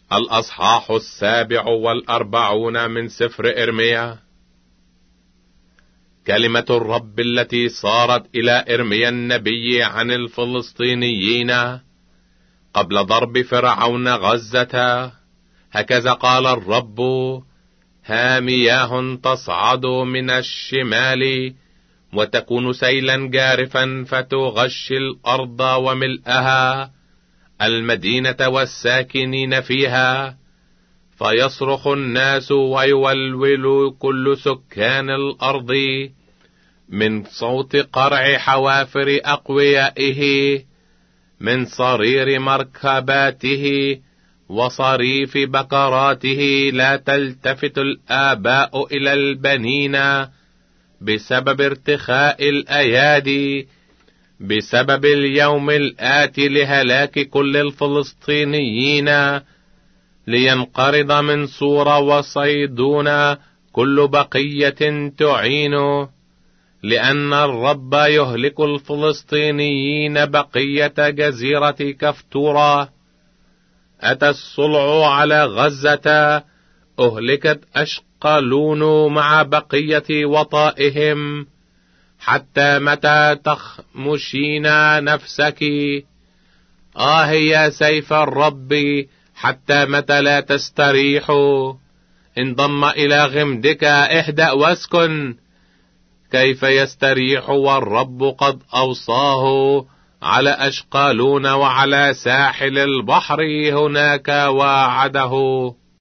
الأصحاح 47 من سفر إرميا. كلمة الرب التي صارت إلى إرميا النبي عن الفلسطينيين قبل ضرب فرعون غزة. هكذا قال الرب: ها مياه تصعد من الشمال وتكون سيلا جارفا فتغشي الأرض وملئها، المدينة والساكنين فيها، فيصرخ الناس ويولول كل سكان الأرض من صوت قرع حوافر أقويائه، من صرير مركباته وصريف بقراته. لا تلتفت الآباء إلى البنين بسبب ارتخاء الأيادي، بسبب اليوم الآتي لهلاك كل الفلسطينيين، لينقرض من صور وصيدون كل بقية تعين، لأن الرب يهلك الفلسطينيين بقية جزيرة كفتورة. أتى الصلع على غزة، أهلكت أشقلون مع بقية وطائهم. حتى متى تخمشين نفسك؟ يا سيف الرب، حتى متى لا تستريح؟ انضم إلى غمدك، اهدأ واسكن. كيف يستريح والرب قد أوصاه على أشقالون وعلى ساحل البحر هناك وعده؟